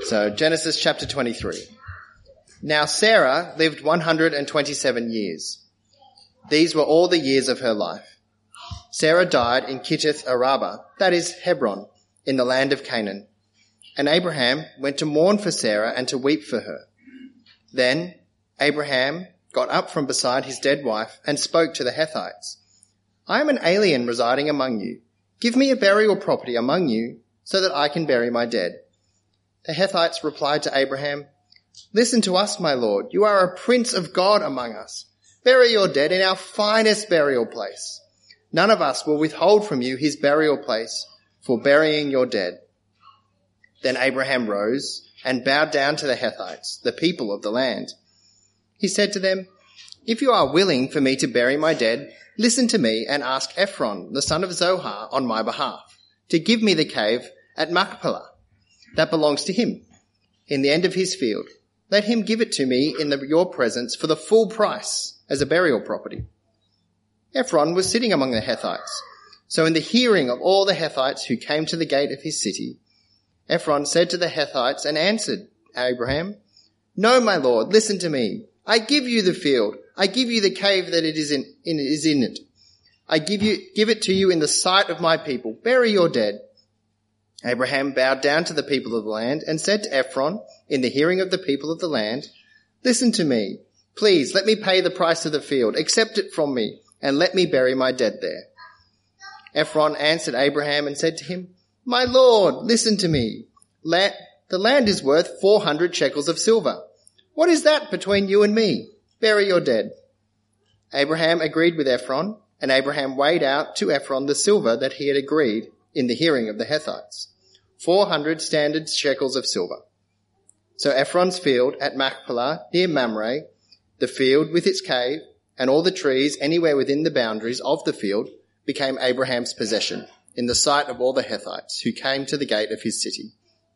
So Genesis chapter 23. Now Sarah lived 127 years. These were all the years of her life. Sarah died in Kittith Araba, that is Hebron, in the land of Canaan. And Abraham went to mourn for Sarah and to weep for her. Then Abraham got up from beside his dead wife and spoke to the Hethites. I am an alien residing among you. Give me a burial property among you so that I can bury my dead. The Hethites replied to Abraham, Listen to us, my lord. You are a prince of God among us. Bury your dead in our finest burial place. None of us will withhold from you his burial place for burying your dead. Then Abraham rose and bowed down to the Hethites, the people of the land. He said to them, If you are willing for me to bury my dead, listen to me and ask Ephron, the son of Zohar, on my behalf, to give me the cave at Machpelah that belongs to him, in the end of his field. Let him give it to me in your presence for the full price as a burial property. Ephron was sitting among the Hethites. So in the hearing of all the Hethites who came to the gate of his city, Ephron said to the Hethites and answered Abraham, No, my lord, listen to me. I give you the field. I give you the cave that is in it. I give it to you in the sight of my people. Bury your dead. Abraham bowed down to the people of the land and said to Ephron, in the hearing of the people of the land, Listen to me. Please let me pay the price of the field. Accept it from me and let me bury my dead there. Ephron answered Abraham and said to him, My lord, listen to me. The land is worth 400 shekels of silver. What is that between you and me? Bury your dead. Abraham agreed with Ephron, and Abraham weighed out to Ephron the silver that he had agreed in the hearing of the Hethites, 400 standard shekels of silver. So Ephron's field at Machpelah near Mamre, the field with its cave, and all the trees anywhere within the boundaries of the field became Abraham's possession in the sight of all the Hethites who came to the gate of his city.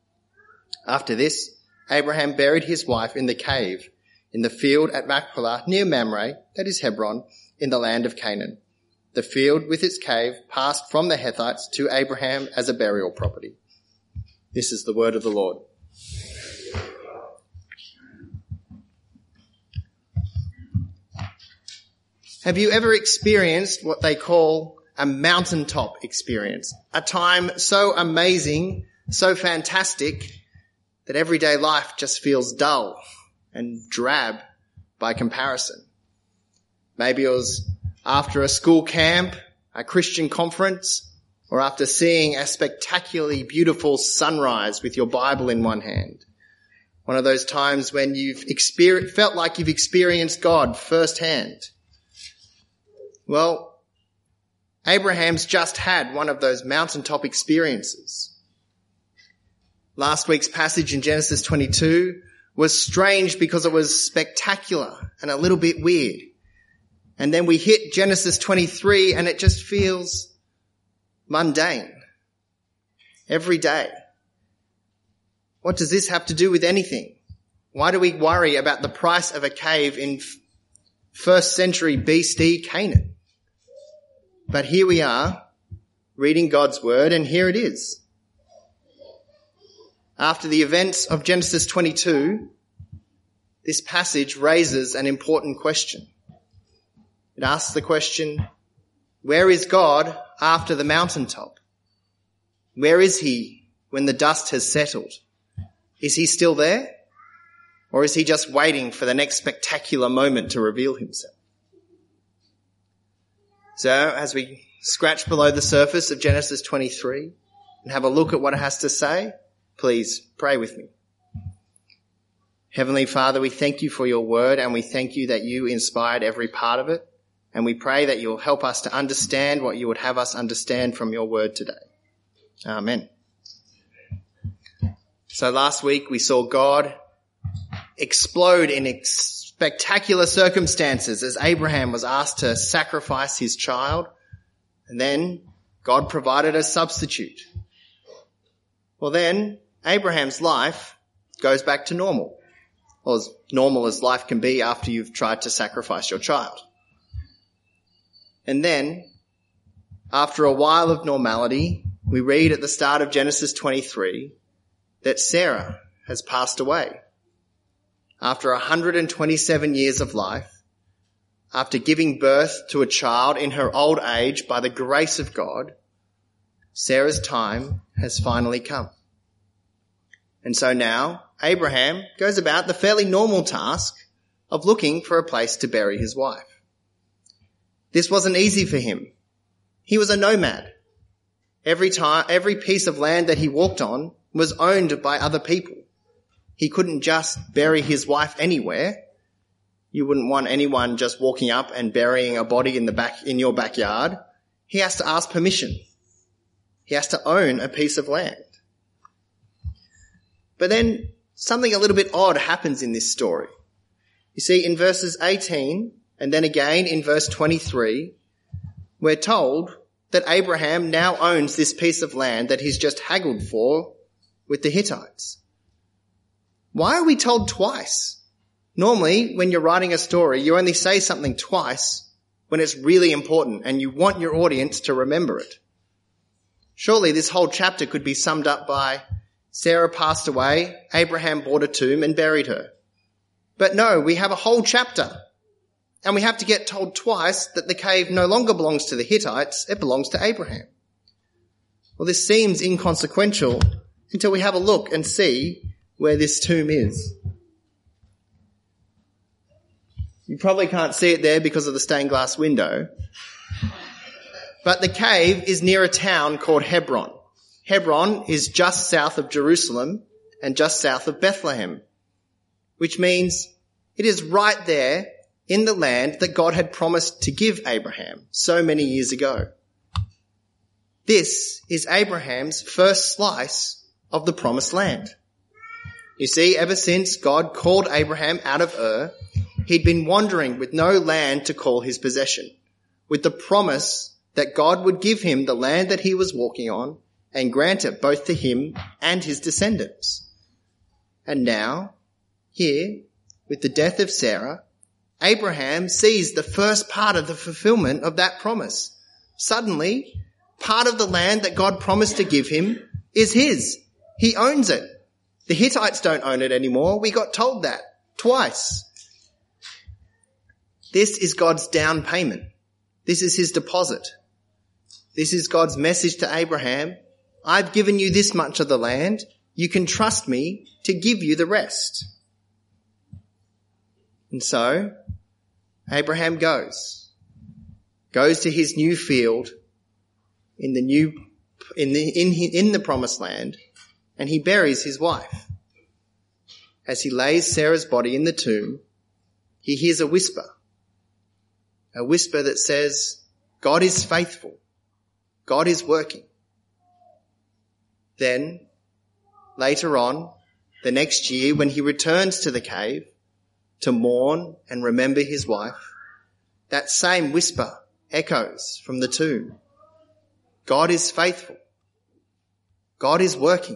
After this, Abraham buried his wife in the cave in the field at Machpelah near Mamre, that is Hebron, in the land of Canaan. The field with its cave passed from the Hethites to Abraham as a burial property. This is the word of the Lord. Have you ever experienced what they call a mountaintop experience? A time so amazing, so fantastic, that everyday life just feels dull and drab by comparison. Maybe it was after a school camp, a Christian conference, or after seeing a spectacularly beautiful sunrise with your Bible in one hand. One of those times when you've felt like you've experienced God firsthand. Well, Abraham's just had one of those mountaintop experiences. Last week's passage in Genesis 22 was strange because it was spectacular and a little bit weird. And then we hit Genesis 23 and it just feels mundane. Every day. What does this have to do with anything? Why do we worry about the price of a cave in 1st century BC Canaan? But here we are, reading God's word, and here it is. After the events of Genesis 22, this passage raises an important question. It asks the question, where is God after the mountaintop? Where is he when the dust has settled? Is he still there? Or is he just waiting for the next spectacular moment to reveal himself? So as we scratch below the surface of Genesis 23 and have a look at what it has to say, please pray with me. Heavenly Father, we thank you for your word and we thank you that you inspired every part of it. And we pray that you'll help us to understand what you would have us understand from your word today. Amen. So last week we saw God explode in spectacular circumstances as Abraham was asked to sacrifice his child. And then God provided a substitute. Well then, Abraham's life goes back to normal. Or as normal as life can be after you've tried to sacrifice your child. And then, after a while of normality, we read at the start of Genesis 23 that Sarah, has passed away. After 127 years of life, after giving birth to a child in her old age by the grace of God, Sarah's time has finally come. And so now Abraham goes about the fairly normal task of looking for a place to bury his wife. This wasn't easy for him. He was a nomad. Every piece of land that he walked on was owned by other people. He couldn't just bury his wife anywhere. You wouldn't want anyone just walking up and burying a body in your backyard. He has to ask permission. He has to own a piece of land. But then something a little bit odd happens in this story. You see, in verses 18 and then again in verse 23, we're told that Abraham now owns this piece of land that he's just haggled for with the Hittites. Why are we told twice? Normally, when you're writing a story, you only say something twice when it's really important and you want your audience to remember it. Surely this whole chapter could be summed up by Sarah passed away, Abraham bought a tomb and buried her. But no, we have a whole chapter, and we have to get told twice that the cave no longer belongs to the Hittites, it belongs to Abraham. Well, this seems inconsequential until we have a look and see where this tomb is. You probably can't see it there because of the stained glass window, but the cave is near a town called Hebron. Hebron is just south of Jerusalem and just south of Bethlehem, which means it is right there in the land that God had promised to give Abraham so many years ago. This is Abraham's first slice of the promised land. You see, ever since God called Abraham out of Ur, he'd been wandering with no land to call his possession, with the promise that God would give him the land that he was walking on and grant it both to him and his descendants. And now, here, with the death of Sarah, Abraham sees the first part of the fulfillment of that promise. Suddenly, part of the land that God promised to give him is his. He owns it. The Hittites don't own it anymore. We got told that twice. This is God's down payment. This is his deposit. This is God's message to Abraham. I've given you this much of the land. You can trust me to give you the rest. And so Abraham goes to his new field in the promised land, and he buries his wife. As he lays Sarah's body in the tomb, he hears a whisper that says, God is faithful. God is working. Then, later on, the next year, when he returns to the cave to mourn and remember his wife, that same whisper echoes from the tomb. God is faithful. God is working.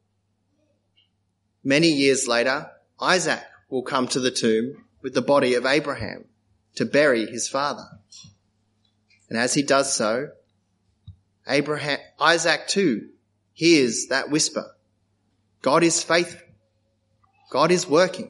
Many years later, Isaac will come to the tomb with the body of Abraham to bury his father. And as he does so, Isaac too hears that whisper. God is faithful. God is working.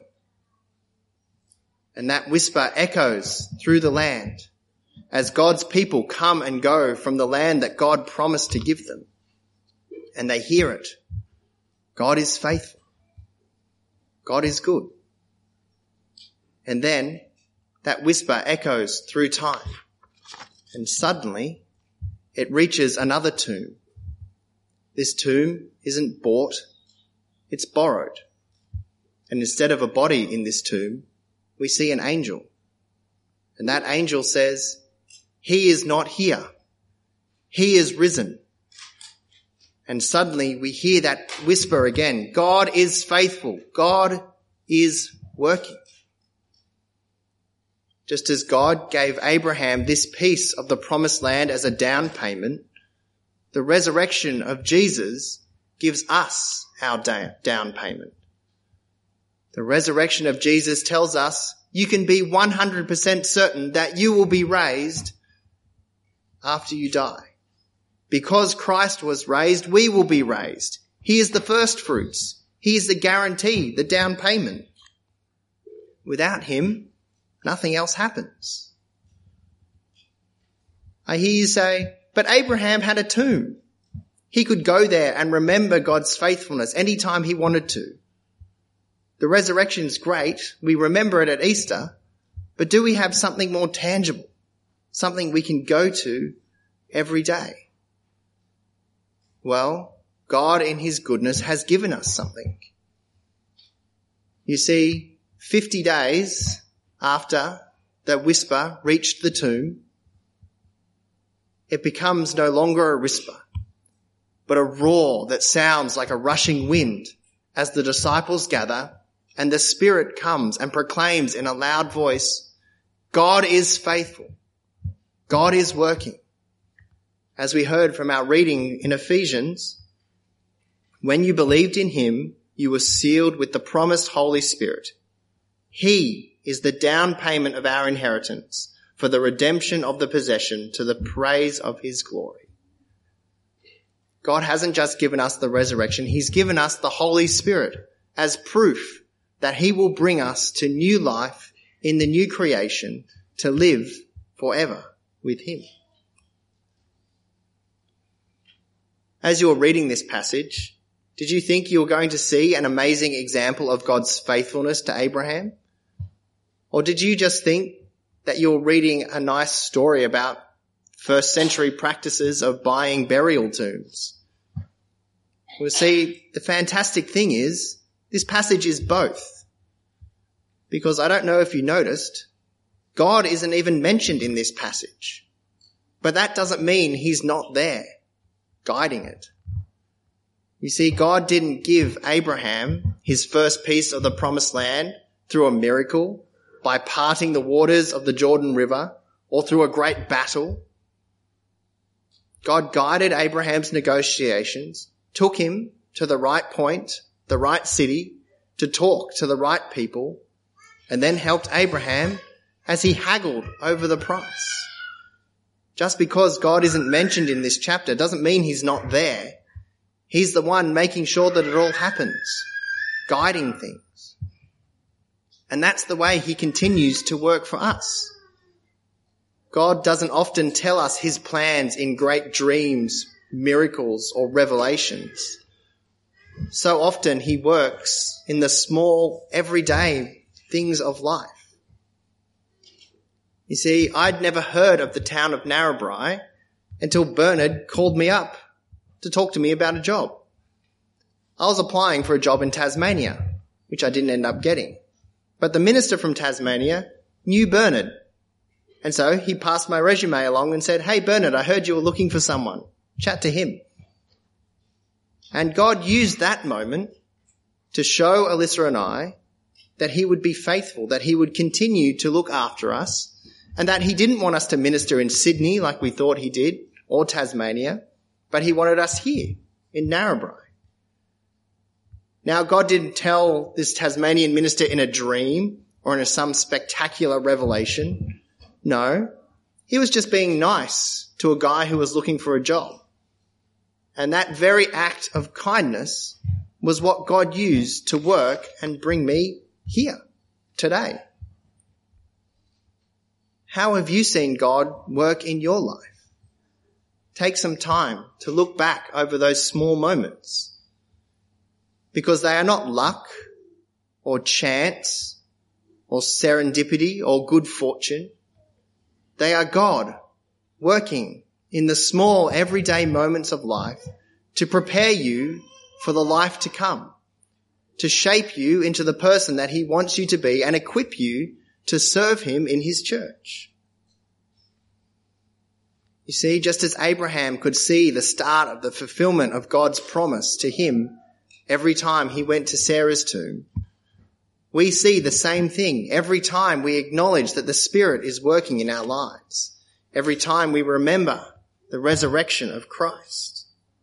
And that whisper echoes through the land as God's people come and go from the land that God promised to give them. And they hear it. God is faithful. God is good. And then that whisper echoes through time. And suddenly it reaches another tomb. This tomb isn't bought, it's borrowed. And instead of a body in this tomb, we see an angel. And that angel says, he is not here. He is risen. And suddenly we hear that whisper again. God is faithful. God is working. Just as God gave Abraham this piece of the promised land as a down payment, the resurrection of Jesus gives us our down payment. The resurrection of Jesus tells us you can be 100% certain that you will be raised after you die. Because Christ was raised, we will be raised. He is the first fruits. He is the guarantee, the down payment. Without him, nothing else happens. I hear you say, but Abraham had a tomb. He could go there and remember God's faithfulness anytime he wanted to. The resurrection's great. We remember it at Easter. But do we have something more tangible? Something we can go to every day? Well, God in his goodness has given us something. You see, 50 days after the whisper reached the tomb, it becomes no longer a whisper, but a roar that sounds like a rushing wind as the disciples gather and the Spirit comes and proclaims in a loud voice, God is faithful. God is working. As we heard from our reading in Ephesians, when you believed in him, you were sealed with the promised Holy Spirit. He is the down payment of our inheritance for the redemption of the possession to the praise of his glory. God hasn't just given us the resurrection, he's given us the Holy Spirit as proof that he will bring us to new life in the new creation to live forever with him. As you're reading this passage, did you think you were going to see an amazing example of God's faithfulness to Abraham? Or did you just think that you're reading a nice story about first century practices of buying burial tombs? Well, see, the fantastic thing is, this passage is both. Because I don't know if you noticed, God isn't even mentioned in this passage. But that doesn't mean he's not there, guiding it. You see, God didn't give Abraham his first piece of the promised land through a miracle, by parting the waters of the Jordan River, or through a great battle. God guided Abraham's negotiations, took him to the right point, the right city, to talk to the right people, and then helped Abraham as he haggled over the price. Just because God isn't mentioned in this chapter doesn't mean he's not there. He's the one making sure that it all happens, guiding things. And that's the way he continues to work for us. God doesn't often tell us his plans in great dreams, miracles, or revelations. So often he works in the small, everyday things of life. You see, I'd never heard of the town of Narrabri until Bernard called me up to talk to me about a job. I was applying for a job in Tasmania, which I didn't end up getting. But the minister from Tasmania knew Bernard. And so he passed my resume along and said, hey, Bernard, I heard you were looking for someone. Chat to him. And God used that moment to show Alyssa and I that he would be faithful, that he would continue to look after us, and that he didn't want us to minister in Sydney like we thought he did, or Tasmania, but he wanted us here in Narrabri. Now, God didn't tell this Tasmanian minister in a dream or in some spectacular revelation. No, he was just being nice to a guy who was looking for a job. And that very act of kindness was what God used to work and bring me here today. How have you seen God work in your life? Take some time to look back over those small moments, because they are not luck or chance or serendipity or good fortune. They are God working in the small everyday moments of life to prepare you for the life to come, to shape you into the person that he wants you to be and equip you to serve him in his church. You see, just as Abraham could see the start of the fulfillment of God's promise to him every time he went to Sarah's tomb, we see the same thing every time we acknowledge that the Spirit is working in our lives, every time we remember the resurrection of Christ.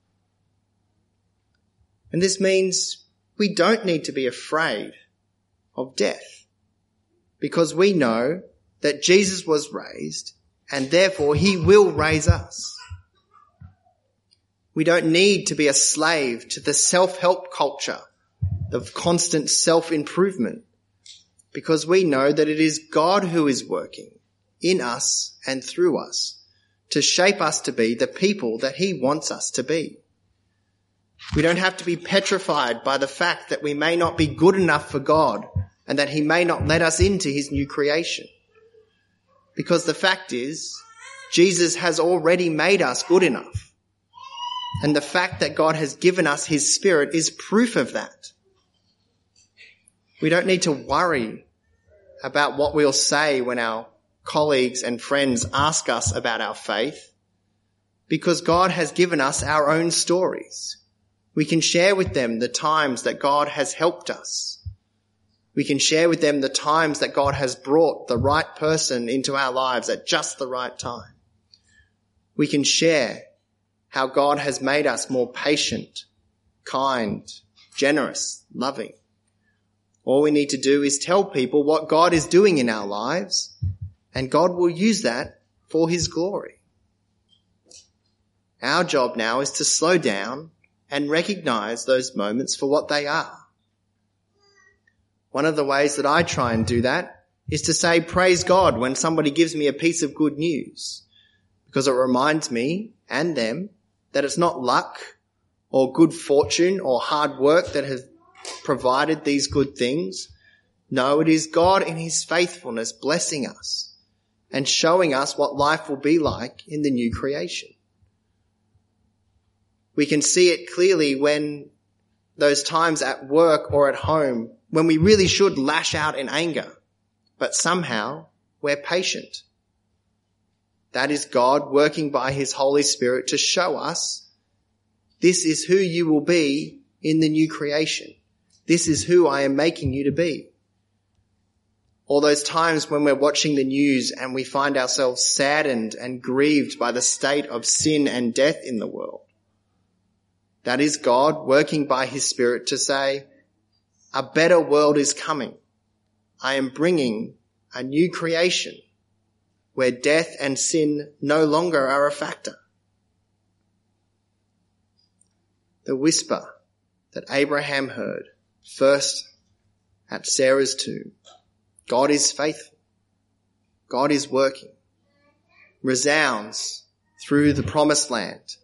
And this means we don't need to be afraid of death, because we know that Jesus was raised and therefore he will raise us. We don't need to be a slave to the self-help culture the constant self-improvement, because we know that it is God who is working in us and through us to shape us to be the people that he wants us to be. We don't have to be petrified by the fact that we may not be good enough for God and that he may not let us into his new creation. Because the fact is, Jesus has already made us good enough. And the fact that God has given us his Spirit is proof of that. We don't need to worry about what we'll say when our colleagues and friends ask us about our faith, because God has given us our own stories. We can share with them the times that God has helped us. We can share with them the times that God has brought the right person into our lives at just the right time. We can share how God has made us more patient, kind, generous, loving. All we need to do is tell people what God is doing in our lives, and God will use that for his glory. Our job now is to slow down and recognize those moments for what they are. One of the ways that I try and do that is to say, praise God, when somebody gives me a piece of good news, because it reminds me and them that it's not luck or good fortune or hard work that has provided these good things. No, it is God in his faithfulness blessing us and showing us what life will be like in the new creation. We can see it clearly when those times at work or at home when we really should lash out in anger, but somehow we're patient. That is God working by his Holy Spirit to show us this is who you will be in the new creation. This is who I am making you to be. All those times when we're watching the news and we find ourselves saddened and grieved by the state of sin and death in the world. That is God working by his Spirit to say, a better world is coming. I am bringing a new creation where death and sin no longer are a factor. The whisper that Abraham heard first at Sarah's tomb, God is faithful, God is working, resounds through the promised land.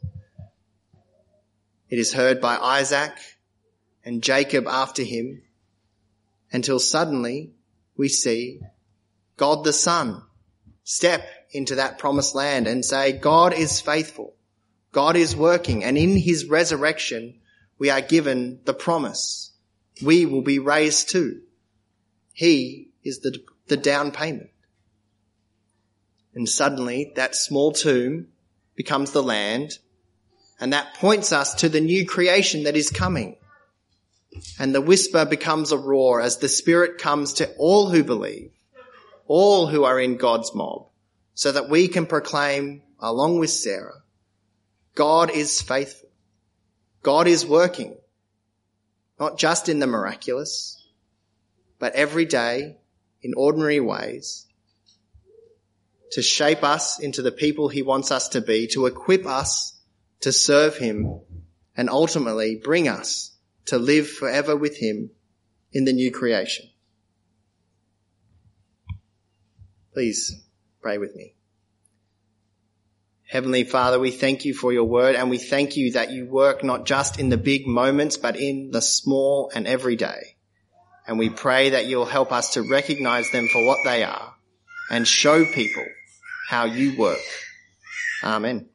It is heard by Isaac and Jacob after him, until suddenly we see God the Son step into that promised land and say, God is faithful, God is working, and in his resurrection we are given the promise. We will be raised too. He is the down payment. And suddenly that small tomb becomes the land, and that points us to the new creation that is coming. And the whisper becomes a roar as the Spirit comes to all who believe, all who are in God's mob, so that we can proclaim, along with Sarah, God is faithful. God is working, not just in the miraculous, but every day in ordinary ways, to shape us into the people he wants us to be, to equip us to serve him, and ultimately bring us to live forever with him in the new creation. Please pray with me. Heavenly Father, we thank you for your word, and we thank you that you work not just in the big moments, but in the small and everyday. And we pray that you'll help us to recognize them for what they are and show people how you work. Amen.